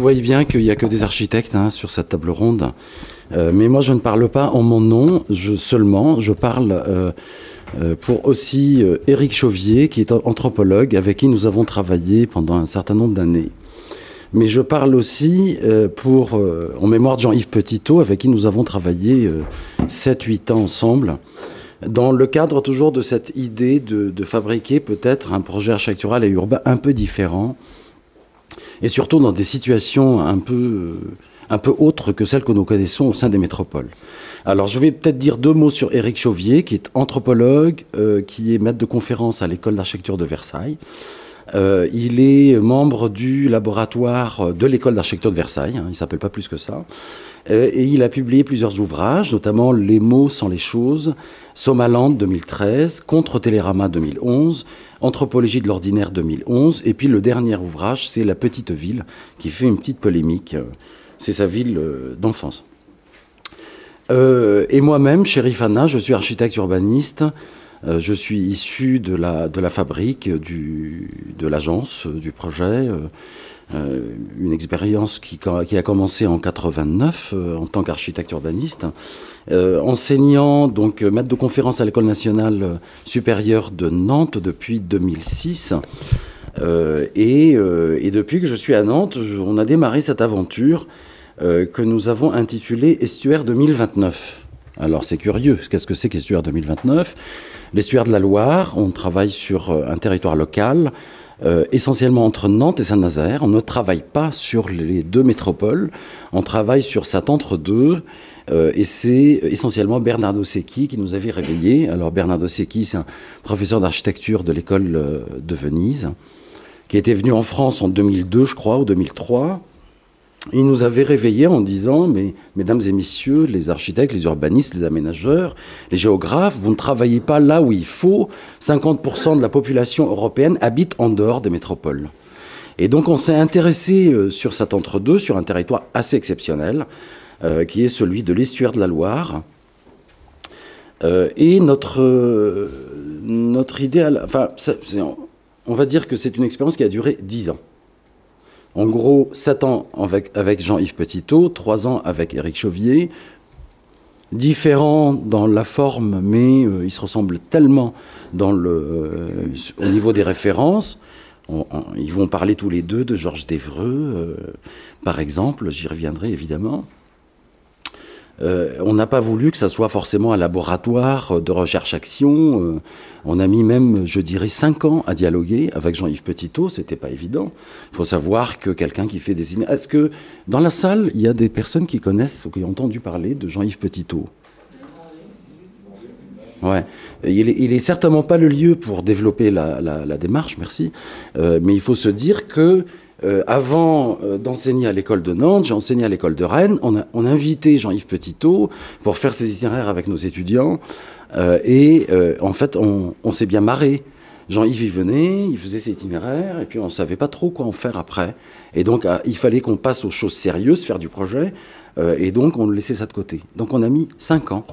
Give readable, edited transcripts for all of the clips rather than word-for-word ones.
voyez bien qu'il n'y a que des architectes sur cette table ronde. Mais moi, je ne parle pas en mon nom, je parle pour aussi Éric Chauvier, qui est anthropologue, avec qui nous avons travaillé pendant un certain nombre d'années. Mais je parle aussi en mémoire de Jean-Yves Petitot, avec qui nous avons travaillé 7-8 ans ensemble, dans le cadre toujours de cette idée de fabriquer peut-être un projet architectural et urbain un peu différent, et surtout dans des situations un peu autres que celles que nous connaissons au sein des métropoles. Alors je vais peut-être dire 2 mots sur Éric Chauvier, qui est anthropologue, qui est maître de conférence à l'école d'architecture de Versailles. Il est membre du laboratoire de l'école d'architecture de Versailles, il ne s'appelle pas plus que ça. Et il a publié plusieurs ouvrages, notamment Les mots sans les choses, Sommaland 2013, Contre Télérama 2011, Anthropologie de l'ordinaire 2011, et puis le dernier ouvrage, c'est La petite ville, qui fait une petite polémique. C'est sa ville d'enfance. Et moi-même, Chérif Hanna, je suis architecte urbaniste. Je suis issu de la fabrique, de l'agence, du projet. Une expérience qui a commencé en 89 en tant qu'architecte urbaniste, enseignant, donc maître de conférence à l'École nationale supérieure de Nantes depuis 2006. Et depuis que je suis à Nantes, on a démarré cette aventure que nous avons intitulée Estuaire 2029. Alors c'est curieux, qu'est-ce que c'est qu'Estuaire 2029 ? L'estuaire de la Loire, on travaille sur un territoire local, essentiellement entre Nantes et Saint-Nazaire. On ne travaille pas sur les 2 métropoles, on travaille sur cet entre-deux, et c'est essentiellement Bernardo Secchi qui nous avait réveillés. Alors Bernardo Secchi, c'est un professeur d'architecture de l'école de Venise, qui était venu en France en 2002, je crois, ou 2003. Il nous avait réveillés en disant, mais mesdames et messieurs, les architectes, les urbanistes, les aménageurs, les géographes, vous ne travaillez pas là où il faut. 50% de la population européenne habite en dehors des métropoles. Et donc on s'est intéressé sur cet entre-deux, sur un territoire assez exceptionnel, qui est celui de l'estuaire de la Loire. Et notre idée, on va dire que c'est une expérience qui a duré 10 ans. En gros, 7 ans avec Jean-Yves Petitot, 3 ans avec Éric Chauvier, différents dans la forme, mais ils se ressemblent tellement au niveau des références. Ils vont parler tous les deux de Georges d'Évreux, par exemple, j'y reviendrai évidemment. On n'a pas voulu que ça soit forcément un laboratoire de recherche-action. On a mis même, je dirais, 5 ans à dialoguer avec Jean-Yves Petitot. C'était pas évident. Il faut savoir que quelqu'un qui fait des... Est-ce que dans la salle, il y a des personnes qui connaissent ou qui ont entendu parler de Jean-Yves Petitot ? Ouais. Il est certainement pas le lieu pour développer la démarche, merci. Mais il faut se dire que avant d'enseigner à l'école de Nantes, j'ai enseigné à l'école de Rennes. On a invité Jean-Yves Petitot pour faire ses itinéraires avec nos étudiants. En fait, on s'est bien marré. Jean-Yves y venait, il faisait ses itinéraires, et puis on ne savait pas trop quoi en faire après. Et donc, il fallait qu'on passe aux choses sérieuses, faire du projet. Et donc, on laissait ça de côté. Donc, on a mis 5 ans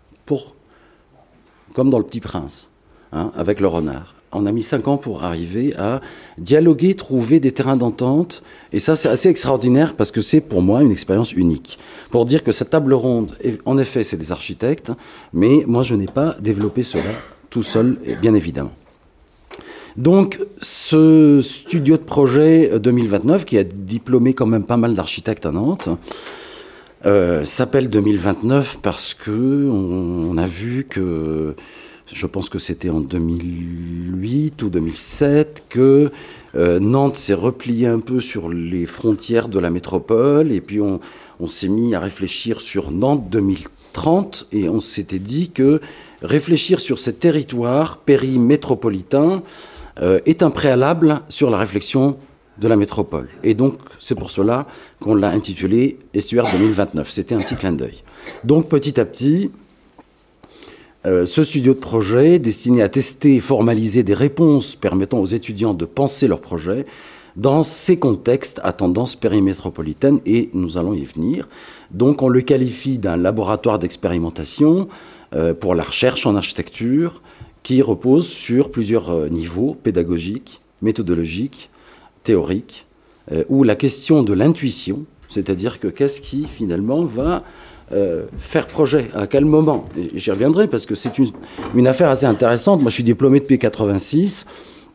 comme dans Le Petit Prince, avec le renard. On a mis 5 ans pour arriver à dialoguer, trouver des terrains d'entente. Et ça, c'est assez extraordinaire parce que c'est pour moi une expérience unique. Pour dire que cette table ronde, en effet, c'est des architectes, mais moi, je n'ai pas développé cela tout seul, bien évidemment. Donc, ce studio de projet 2029, qui a diplômé quand même pas mal d'architectes à Nantes, s'appelle 2029 parce qu'on a vu que... Je pense que c'était en 2008 ou 2007 que Nantes s'est repliée un peu sur les frontières de la métropole et puis on s'est mis à réfléchir sur Nantes 2030 et on s'était dit que réfléchir sur ces territoires périmétropolitains est un préalable sur la réflexion de la métropole. Et donc, c'est pour cela qu'on l'a intitulé Estuaire 2029. C'était un petit clin d'œil. Donc, petit à petit... ce studio de projet, destiné à tester et formaliser des réponses permettant aux étudiants de penser leur projet dans ces contextes à tendance périmétropolitaine, et nous allons y venir. Donc on le qualifie d'un laboratoire d'expérimentation pour la recherche en architecture qui repose sur plusieurs niveaux pédagogiques, méthodologiques, théoriques, où la question de l'intuition, c'est-à-dire que qu'est-ce qui finalement va faire projet, à quel moment. J'y reviendrai parce que c'est une affaire assez intéressante. Moi, je suis diplômé depuis 86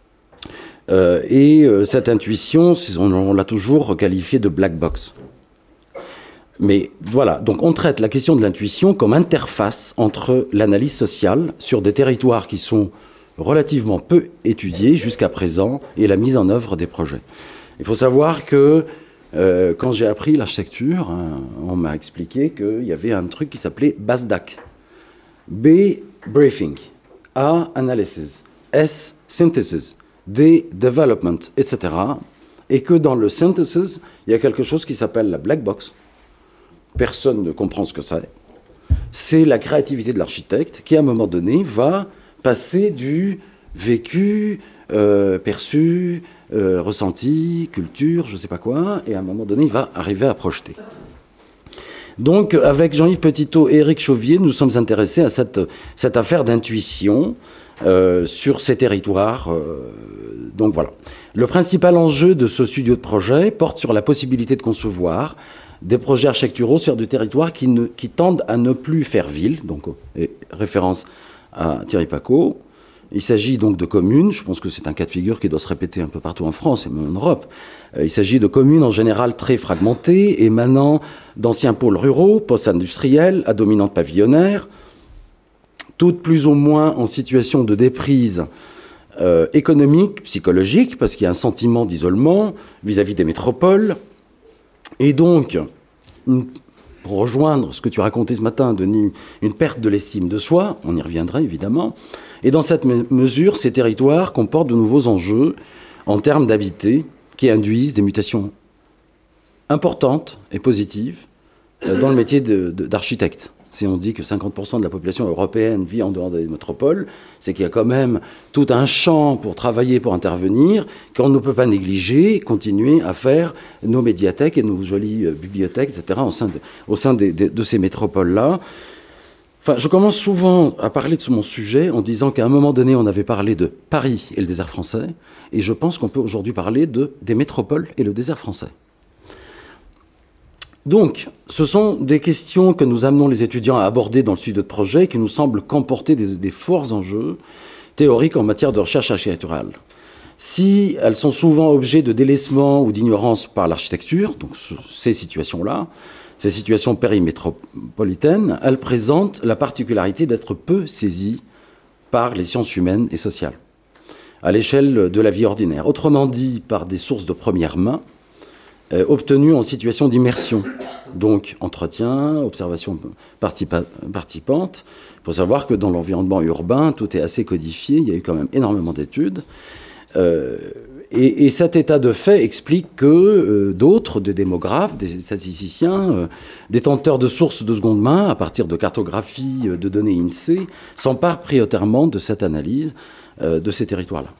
et cette intuition, on l'a toujours qualifiée de black box. Mais voilà, donc on traite la question de l'intuition comme interface entre l'analyse sociale sur des territoires qui sont relativement peu étudiés jusqu'à présent et la mise en œuvre des projets. Il faut savoir que quand j'ai appris l'architecture, on m'a expliqué qu'il y avait un truc qui s'appelait BASDAQ. B, briefing. A, analysis. S, synthesis. D, development, etc. Et que dans le synthesis, il y a quelque chose qui s'appelle la black box. Personne ne comprend ce que c'est. C'est la créativité de l'architecte qui, à un moment donné, va passer du vécu, perçu, ressenti, culture, je ne sais pas quoi, et à un moment donné, il va arriver à projeter. Donc, avec Jean-Yves Petitot et Éric Chauvier, nous sommes intéressés à cette affaire d'intuition sur ces territoires. Donc voilà. Le principal enjeu de ce studio de projet porte sur la possibilité de concevoir des projets architecturaux sur des territoires qui tendent à ne plus faire ville, donc référence à Thierry Pacaud. Il s'agit donc de communes, je pense que c'est un cas de figure qui doit se répéter un peu partout en France et même en Europe. Il s'agit de communes en général très fragmentées, émanant d'anciens pôles ruraux, post-industriels, à dominante pavillonnaire, toutes plus ou moins en situation de déprise économique, psychologique, parce qu'il y a un sentiment d'isolement vis-à-vis des métropoles. Et donc, pour rejoindre ce que tu racontais ce matin, Denis, une perte de l'estime de soi, on y reviendra évidemment. Et dans cette mesure, ces territoires comportent de nouveaux enjeux en termes d'habiter qui induisent des mutations importantes et positives dans le métier d'architecte. Si on dit que 50% de la population européenne vit en dehors des métropoles, c'est qu'il y a quand même tout un champ pour travailler, pour intervenir, qu'on ne peut pas négliger, continuer à faire nos médiathèques et nos jolies bibliothèques, etc., au sein de ces métropoles-là. Enfin, je commence souvent à parler de mon sujet en disant qu'à un moment donné, on avait parlé de Paris et le désert français, et je pense qu'on peut aujourd'hui parler des métropoles et le désert français. Donc, ce sont des questions que nous amenons les étudiants à aborder dans le studio de projet qui nous semblent comporter des forts enjeux théoriques en matière de recherche architecturale. Si elles sont souvent objets de délaissement ou d'ignorance par l'architecture, donc ces situations-là, ces situations périmétropolitaines, elles présentent la particularité d'être peu saisies par les sciences humaines et sociales, à l'échelle de la vie ordinaire. Autrement dit, par des sources de première main, obtenues en situation d'immersion, donc entretien, observation participante. Il faut savoir que dans l'environnement urbain, tout est assez codifié, il y a eu quand même énormément d'études. Et cet état de fait explique que d'autres, des démographes, des statisticiens, détenteurs de sources de seconde main, à partir de cartographies de données INSEE, s'emparent prioritairement de cette analyse de ces territoires-là.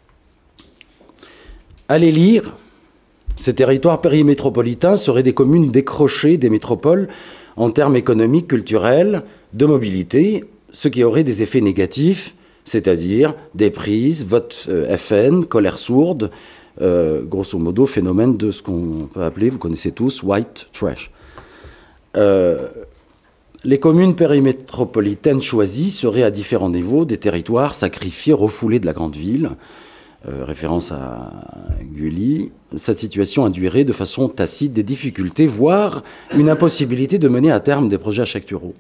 Allez lire. Ces territoires périmétropolitains seraient des communes décrochées des métropoles en termes économiques, culturels, de mobilité, ce qui aurait des effets négatifs, c'est-à-dire déprise, vote FN, colère sourde, grosso modo phénomène de ce qu'on peut appeler, vous connaissez tous, white trash. Les communes périmétropolitaines choisies seraient à différents niveaux des territoires sacrifiés, refoulés de la grande ville, référence à Gulli. Cette situation induirait de façon tacite des difficultés, voire une impossibilité de mener à terme des projets architecturaux.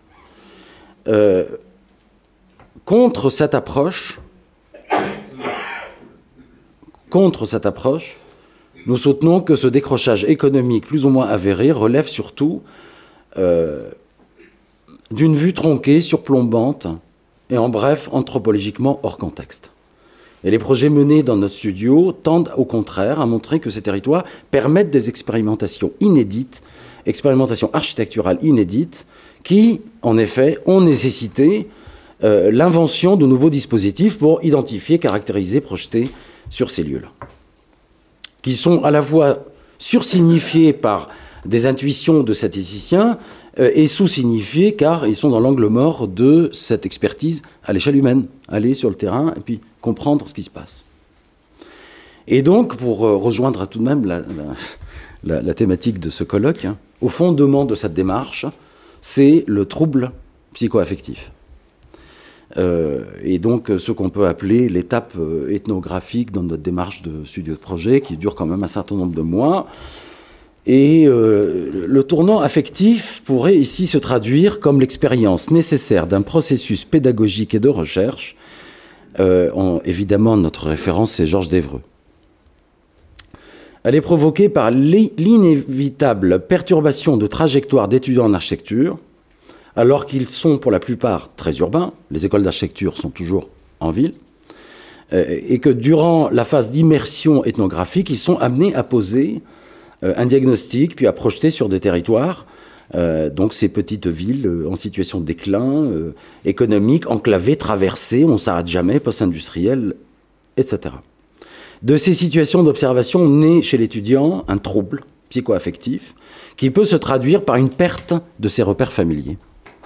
Contre cette approche, nous soutenons que ce décrochage économique plus ou moins avéré relève surtout d'une vue tronquée, surplombante et en bref anthropologiquement hors contexte. Et les projets menés dans notre studio tendent au contraire à montrer que ces territoires permettent des expérimentations inédites, expérimentations architecturales inédites, qui, en effet, ont nécessité l'invention de nouveaux dispositifs pour identifier, caractériser, projeter sur ces lieux-là, qui sont à la fois sursignifiés par des intuitions de statisticiens et sous-signifiés car ils sont dans l'angle mort de cette expertise à l'échelle humaine, aller sur le terrain et puis comprendre ce qui se passe. Et donc, pour rejoindre tout de même la thématique de ce colloque, hein, au fondement de cette démarche, c'est le trouble psychoaffectif. Et donc, ce qu'on peut appeler l'étape ethnographique dans notre démarche de studio de projet, qui dure quand même un certain nombre de mois. Et le tournant affectif pourrait ici se traduire comme l'expérience nécessaire d'un processus pédagogique et de recherche. Évidemment, notre référence, c'est Georges d'Évreux. Elle est provoquée par l'inévitable perturbation de trajectoire d'étudiants en architecture, alors qu'ils sont pour la plupart très urbains, les écoles d'architecture sont toujours en ville, et que durant la phase d'immersion ethnographique, ils sont amenés à poser un diagnostic, puis à projeter sur des territoires, donc ces petites villes en situation de déclin économique, enclavées, traversées, on ne s'arrête jamais, post-industriel, etc. De ces situations d'observation naît chez l'étudiant un trouble psychoaffectif qui peut se traduire par une perte de ses repères familiers.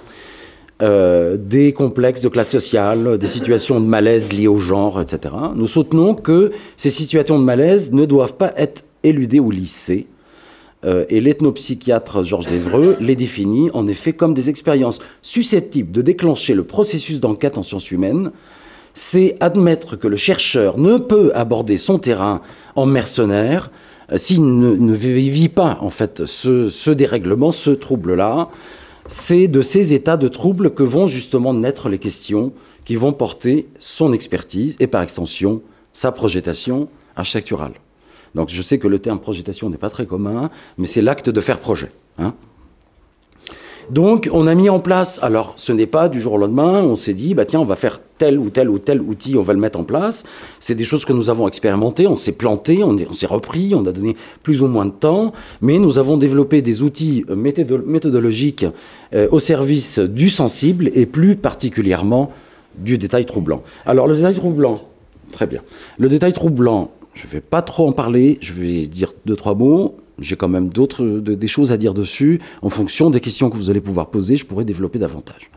Des complexes de classe sociale, des situations de malaise liées au genre, etc. Nous soutenons que ces situations de malaise ne doivent pas être éludées ou lissées. Et l'ethnopsychiatre Georges d'Évreux les définit en effet comme des expériences susceptibles de déclencher le processus d'enquête en sciences humaines. C'est admettre que le chercheur ne peut aborder son terrain en mercenaire s'il ne vit pas en fait ce dérèglement, ce trouble-là. C'est de ces états de trouble que vont justement naître les questions qui vont porter son expertise et par extension sa projetation architecturale. Donc je sais que le terme projetation n'est pas très commun, mais c'est l'acte de faire projet. Hein. Donc on a mis en place, alors ce n'est pas du jour au lendemain, on s'est dit, bah, tiens, on va faire tel ou tel outil, on va le mettre en place. C'est des choses que nous avons expérimentées, on s'est planté, on s'est repris, on a donné plus ou moins de temps, mais nous avons développé des outils méthodologiques au service du sensible et plus particulièrement du détail troublant. Alors le détail troublant, très bien. Le détail troublant, je ne vais pas trop en parler, je vais dire 2-3 mots. J'ai quand même des choses à dire dessus. En fonction des questions que vous allez pouvoir poser, je pourrai développer davantage.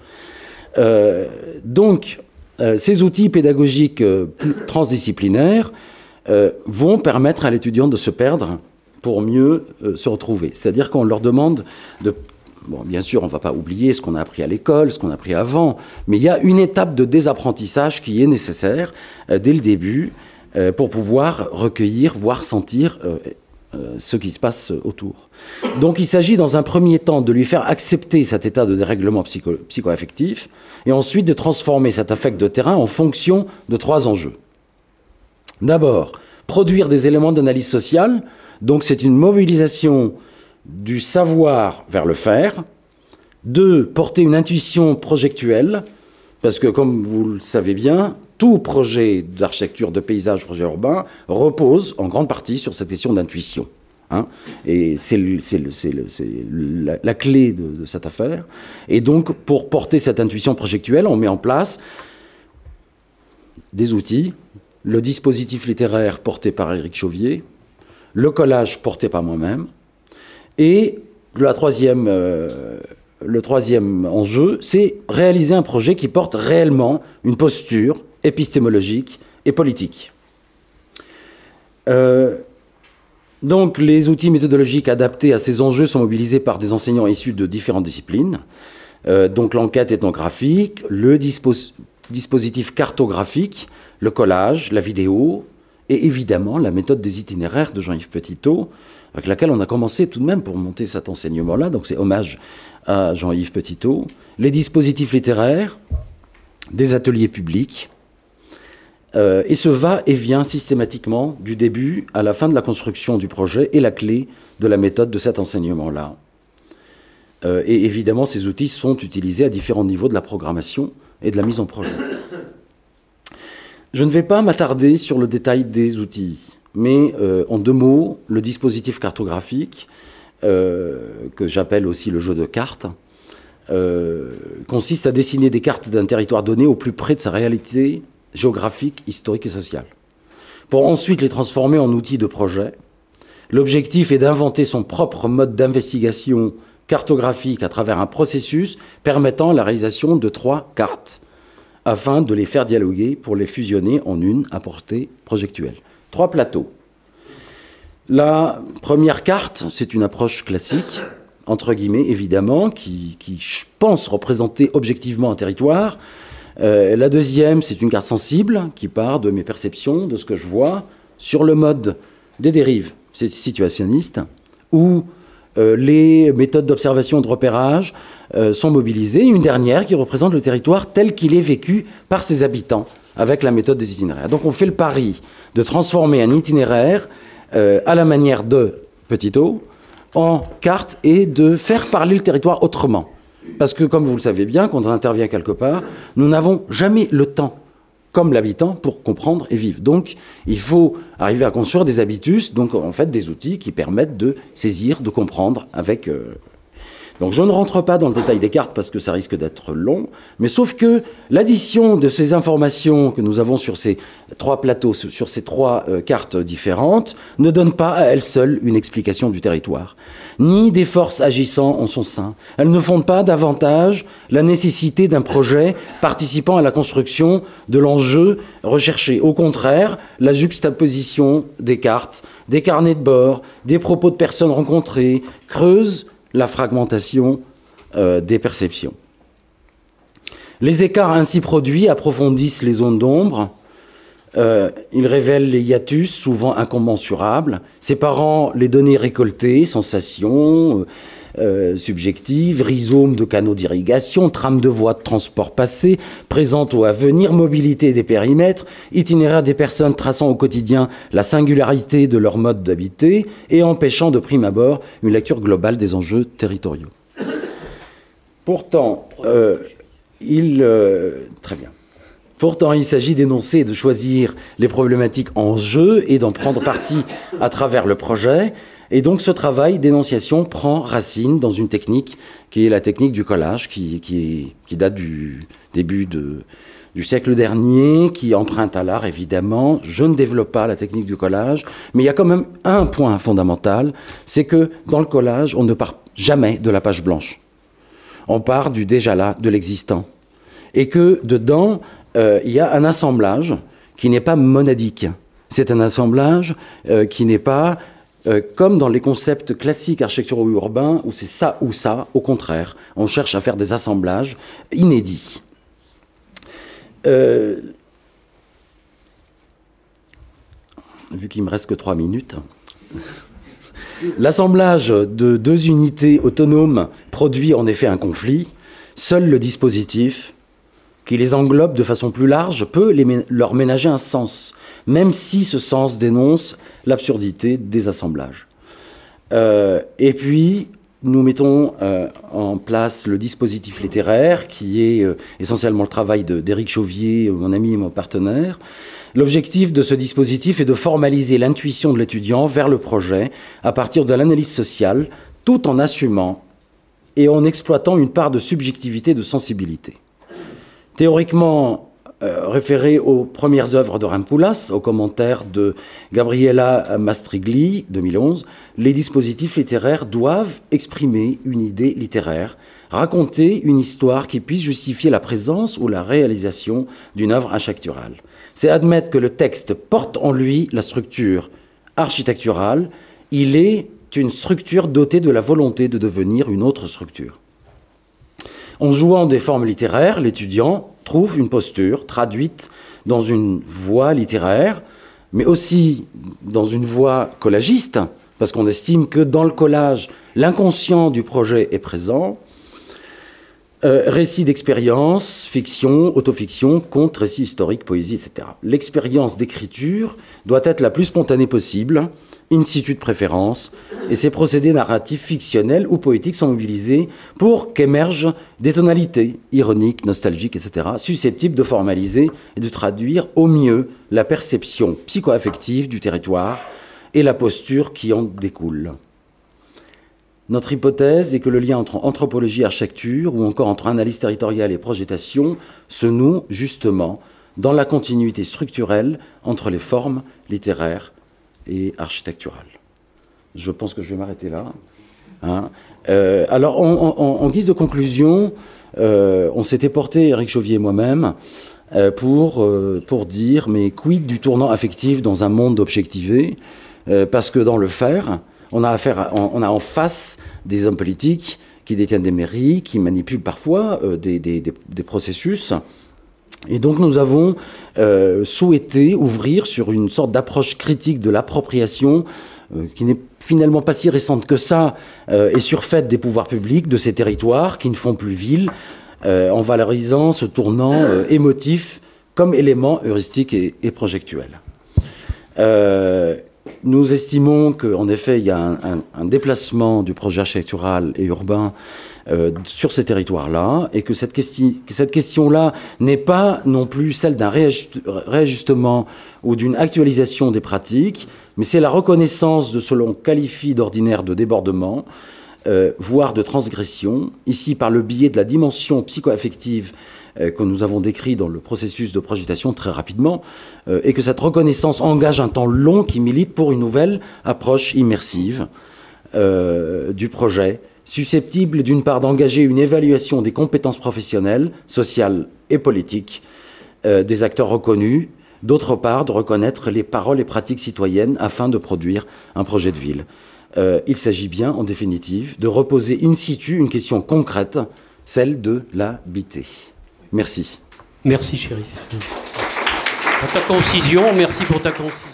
Ces outils pédagogiques transdisciplinaires vont permettre à l'étudiant de se perdre pour mieux se retrouver. C'est-à-dire qu'on leur demande de... Bon, bien sûr, on ne va pas oublier ce qu'on a appris à l'école, ce qu'on a appris avant, mais il y a une étape de désapprentissage qui est nécessaire dès le début pour pouvoir recueillir, voire sentir ce qui se passe autour. Donc il s'agit dans un premier temps de lui faire accepter cet état de dérèglement psychoaffectif et ensuite de transformer cet affect de terrain en fonction de 3 enjeux. D'abord, produire des éléments d'analyse sociale, donc c'est une mobilisation du savoir vers le faire. 2, porter une intuition projectuelle, parce que comme vous le savez bien, tout projet d'architecture, de paysage, projet urbain, repose en grande partie sur cette question d'intuition. Hein, et c'est la clé de cette affaire. Et donc, pour porter cette intuition projectuelle, on met en place des outils, le dispositif littéraire porté par Éric Chauvier, le collage porté par moi-même, et le troisième enjeu, c'est réaliser un projet qui porte réellement une posture épistémologique et politique. Donc, les outils méthodologiques adaptés à ces enjeux sont mobilisés par des enseignants issus de différentes disciplines. Donc, l'enquête ethnographique, le dispositif cartographique, le collage, la vidéo, et évidemment la méthode des itinéraires de Jean-Yves Petitot, avec laquelle on a commencé tout de même pour monter cet enseignement-là. Donc, c'est hommage à Jean-Yves Petitot. Les dispositifs littéraires, des ateliers publics, et ce va-et-vient systématiquement du début à la fin de la construction du projet est la clé de la méthode de cet enseignement-là. Et évidemment, ces outils sont utilisés à différents niveaux de la programmation et de la mise en projet. Je ne vais pas m'attarder sur le détail des outils, mais en 2 mots, le dispositif cartographique, que j'appelle aussi le jeu de cartes, consiste à dessiner des cartes d'un territoire donné au plus près de sa réalité géographique, historique et sociale, pour ensuite les transformer en outils de projet. L'objectif est d'inventer son propre mode d'investigation cartographique à travers un processus permettant la réalisation de 3 cartes, afin de les faire dialoguer pour les fusionner en une à portée projectuelle. 3 plateaux. La première carte, c'est une approche classique, entre guillemets, évidemment, qui je pense, représenter objectivement un territoire. La deuxième, c'est une carte sensible, qui part de mes perceptions, de ce que je vois, sur le mode des dérives situationnistes, où les méthodes d'observation et de repérage sont mobilisées. Une dernière qui représente le territoire tel qu'il est vécu par ses habitants, avec la méthode des itinéraires. Donc on fait le pari de transformer un itinéraire à la manière de Petit O en carte et de faire parler le territoire autrement. Parce que, comme vous le savez bien, quand on intervient quelque part, nous n'avons jamais le temps, comme l'habitant, pour comprendre et vivre. Donc, il faut arriver à construire des habitus, donc en fait des outils qui permettent de saisir, de comprendre avec... Donc je ne rentre pas dans le détail des cartes parce que ça risque d'être long, mais sauf que l'addition de ces informations que nous avons sur ces 3 plateaux, sur ces 3 cartes différentes, ne donne pas à elle seule une explication du territoire, ni des forces agissant en son sein. Elles ne fondent pas davantage la nécessité d'un projet participant à la construction de l'enjeu recherché. Au contraire, la juxtaposition des cartes, des carnets de bord, des propos de personnes rencontrées, creuse la fragmentation des perceptions. Les écarts ainsi produits approfondissent les zones d'ombre. Ils révèlent les hiatus, souvent incommensurables, séparant les données récoltées, sensations subjectives, rhizomes de canaux d'irrigation, trames de voies de transport passées, présentes ou à venir, mobilité des périmètres, itinéraire des personnes traçant au quotidien la singularité de leur mode d'habiter et empêchant de prime abord une lecture globale des enjeux territoriaux. Pourtant, très bien. Pourtant, il s'agit d'énoncer et de choisir les problématiques en jeu et d'en prendre parti à travers le projet. Et donc, ce travail d'énonciation prend racine dans une technique qui est la technique du collage, qui date du début du siècle dernier, qui emprunte à l'art, évidemment. Je ne développe pas la technique du collage, mais il y a quand même un point fondamental, c'est que dans le collage, on ne part jamais de la page blanche. On part du déjà là, de l'existant. Et que dedans, il y a un assemblage qui n'est pas monadique. C'est un assemblage qui n'est pas comme dans les concepts classiques architecturaux ou urbains, où c'est ça ou ça. Au contraire, on cherche à faire des assemblages inédits. Vu qu'il me reste que 3 minutes... L'assemblage de 2 unités autonomes produit en effet un conflit. Seul le dispositif, qui les englobe de façon plus large, peut leur ménager un sens, même si ce sens dénonce l'absurdité des assemblages. Et puis, nous mettons en place le dispositif littéraire, qui est essentiellement le travail d'Éric Chauvier, mon ami et mon partenaire. L'objectif de ce dispositif est de formaliser l'intuition de l'étudiant vers le projet à partir de l'analyse sociale, tout en assumant et en exploitant une part de subjectivité, de sensibilité. Théoriquement référé aux premières œuvres de Rampoulas, aux commentaires de Gabriella Mastrigli, 2011, les dispositifs littéraires doivent exprimer une idée littéraire, raconter une histoire qui puisse justifier la présence ou la réalisation d'une œuvre architecturale. C'est admettre que le texte porte en lui la structure architecturale. Il est une structure dotée de la volonté de devenir une autre structure. En jouant des formes littéraires, l'étudiant trouve une posture traduite dans une voie littéraire, mais aussi dans une voie collagiste, parce qu'on estime que dans le collage, l'inconscient du projet est présent. Récits d'expérience, fiction, autofiction, contes, récits historiques, poésie, etc. L'expérience d'écriture doit être la plus spontanée possible, in situ de préférence, et ces procédés narratifs fictionnels ou poétiques sont mobilisés pour qu'émergent des tonalités ironiques, nostalgiques, etc., susceptibles de formaliser et de traduire au mieux la perception psycho-affective du territoire et la posture qui en découle. Notre hypothèse est que le lien entre anthropologie et architecture, ou encore entre analyse territoriale et projetation, se noue justement dans la continuité structurelle entre les formes littéraires et architecturales. Je pense que je vais m'arrêter là. Alors, en guise de conclusion, on s'était porté, Éric Chauvier et moi-même, pour dire, mais quid du tournant affectif dans un monde objectivé, parce que dans le faire, on a en face des hommes politiques qui détiennent des mairies, qui manipulent parfois des processus. Et donc nous avons souhaité ouvrir sur une sorte d'approche critique de l'appropriation qui n'est finalement pas si récente que ça, et surfaite des pouvoirs publics de ces territoires qui ne font plus ville, en valorisant ce tournant émotif comme élément heuristique et projectuel. Nous estimons qu'en effet, il y a un déplacement du projet architectural et urbain sur ces territoires-là, et que cette question-là n'est pas non plus celle d'un réajustement ou d'une actualisation des pratiques, mais c'est la reconnaissance de ce l'on qualifie d'ordinaire de débordement, voire de transgression, ici par le biais de la dimension psycho-affective que nous avons décrit dans le processus de projetation très rapidement, et que cette reconnaissance engage un temps long qui milite pour une nouvelle approche immersive du projet, susceptible d'une part d'engager une évaluation des compétences professionnelles, sociales et politiques des acteurs reconnus, d'autre part de reconnaître les paroles et pratiques citoyennes afin de produire un projet de ville. Il s'agit bien, en définitive, de reposer in situ une question concrète, celle de l'habiter. Merci. Merci, Chérif. Pour ta concision, merci pour ta concision.